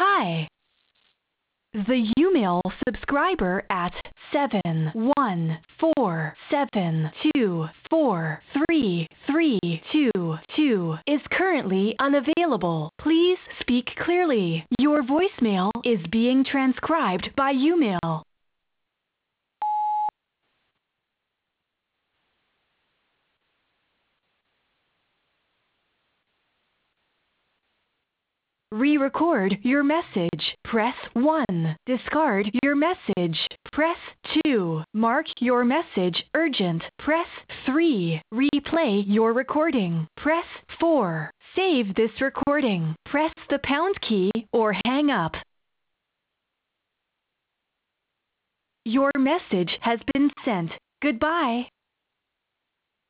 Hi. The Umail subscriber at 714724332 is currently unavailable. Please speak clearly. Your voicemail is being transcribed by Umail. Re-record your message. Press 1. Discard your message. Press 2. Mark your message urgent. Press 3. Replay your recording. Press 4. Save this recording. Press the pound key or hang up. Your message has been sent. Goodbye.